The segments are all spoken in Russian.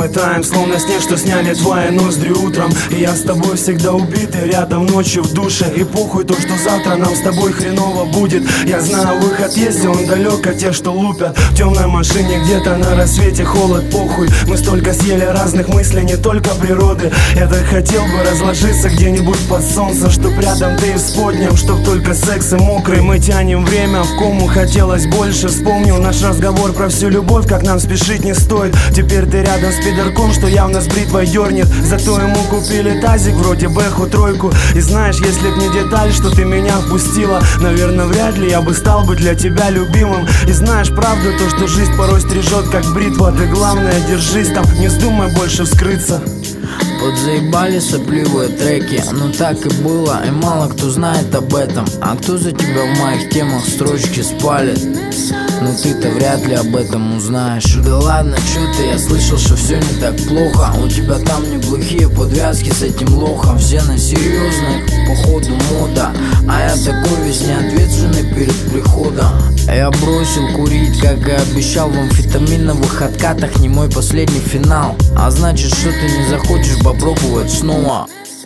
мы таем, словно снег, что сняли твои ноздри утром. И я с тобой всегда убитый, рядом ночью в душе. И похуй то, что завтра нам с тобой хреново будет. Я знаю, выход есть, и он далек от тех, что лупят. В темной машине где-то на рассвете холод, похуй. Мы столько съели разных мыслей, не только природы. Я так хотел бы разложиться где-нибудь под солнцем, чтоб рядом ты и с подням, чтоб только секс и мокрый. Мы тянем время в кому, хотелось больше. Вспомнил наш разговор про всю любовь, как нам спешить не стоит. Теперь ты рядом с пидорком, что явно с бритвой дернет. Зато ему купили тазик, вроде Бэху тройку. И знаешь, если б не деталь, что ты меня впустила, наверное, вряд ли я бы стал бы для тебя любимым. И знаешь правду, то, что жизнь порой стрижет, как бритва. Ты главное, держись там, не вздумай больше вскрыться. Подзаебали сопливые треки, но так и было, и мало кто знает об этом. А кто за тебя в моих темах строчки спалит? Но ты-то вряд ли об этом узнаешь. Да ладно, чё ты, я слышал, что все не так плохо. У тебя там неплохие подвязки с этим лохом. Все на серьезных, походу мода. А я такой весь неответственный перед приходом. Я бросил курить, как и обещал, в амфетаминовых откатах. Не мой последний финал, а значит, что ты не захочешь попробовать снова.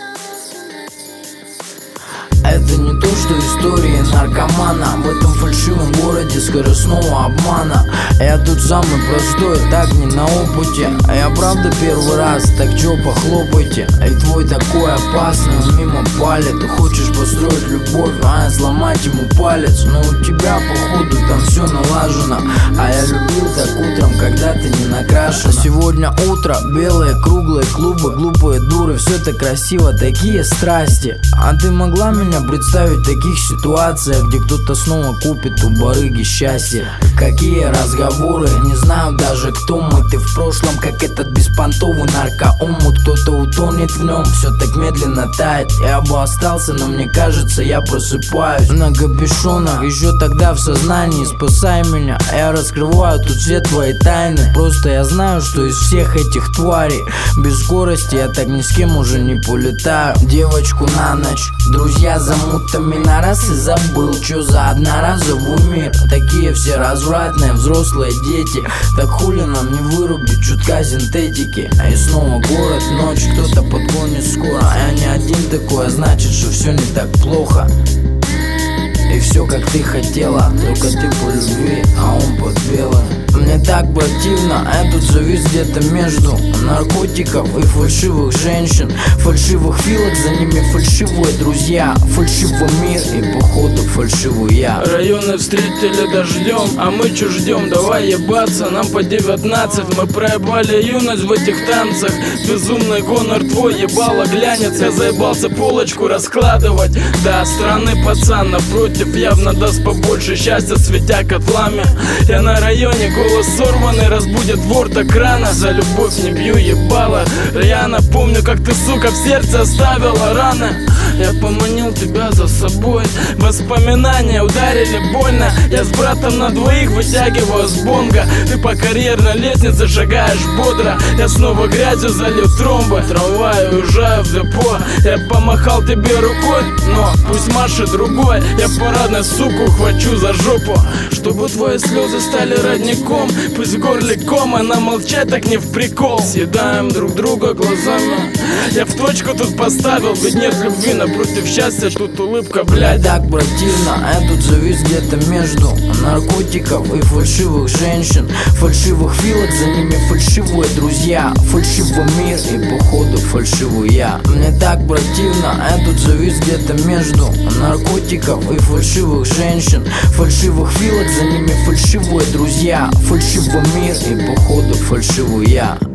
Это не то, что истории наркомана в этом фальшивом городе скоростного обмана. Я тут самый простой, так не на опыте. А я правда первый раз, так чё, похлопайте. И твой такой опасный, он мимо палит. Ты хочешь построить любовь, а я сломать ему палец. Но у тебя походу там все налажено. А я любил так утром, когда ты не накрашена. Сегодня утро, белые круглые клубы, глупые дуры. Все так красиво, такие страсти. А ты могла меня представить в таких ситуациях, где кто-то снова купит у барыги счастье? Какие разговоры, не знаю даже кто мы. Ты в прошлом, как этот беспонтовый наркоомут. Кто-то утонет в нем, все так медленно тает. Я бы остался, но мне кажется, я просыпаюсь на капюшонах, еще тогда в сознании. Спасай меня, я раскрываю тут все твои тайны. Просто я знаю, что из всех этих тварей без скорости я так ни с кем уже не полетаю. Девочку на ночь, друзья замутами на раз и забыл, чё за одноразовый мир. Такие все развратные взрослые дети. Так хули нам не вырубить чутка синтетики? И снова город, ночь, кто-то подгонит скоро. Я не один такой, а значит, что все не так плохо. И все как ты хотела, только ты по любви, а он под белым. Мне так противно, я тут завис где-то между наркотиков и фальшивых женщин. Фальшивых филок, за ними фальшивые друзья. Фальшивый мир и походу фальшивый я. Районы встретили дождем, а мы чё ждем? Давай ебаться, нам по 19. Мы проебали юность в этих танцах. Безумный гонор твой, ебало глянец. Я заебался полочку раскладывать. Да, странный пацан напротив явно даст побольше счастья, светя котлами. Я на районе, голос сорванный, разбудит вор так рано. За любовь не бью ебало рьяно. Помню, как ты, сука, в сердце оставила раны. Я поманил тебя за собой, воспоминания ударили больно. Я с братом на двоих вытягиваю с бонга. Ты по карьерной лестнице шагаешь бодро. Я снова грязью залил тромбы. Трамвай, уезжаю в депо. Я помахал тебе рукой, но пусть машет другой. Я парадной суку хвачу за жопу, чтобы твои слезы стали родником. Пусть в горле ком, она молчать так не в прикол. Съедаем друг друга глазами. Я в точку тут поставил, ведь нет любви напротив счастья, тут улыбка, блядь. Так противно, я тут завис где-то между наркотиков и фальшивых женщин. Фальшивых филок, за ними фальшивые друзья. Фальшивый мир и походу фальшивый я. Мне так противно, я тут завис где-то между наркотиков и фальшивых женщин. Фальшивых филок, за ними фальшивые друзья. Фальшивый мир и походу фальшивый я.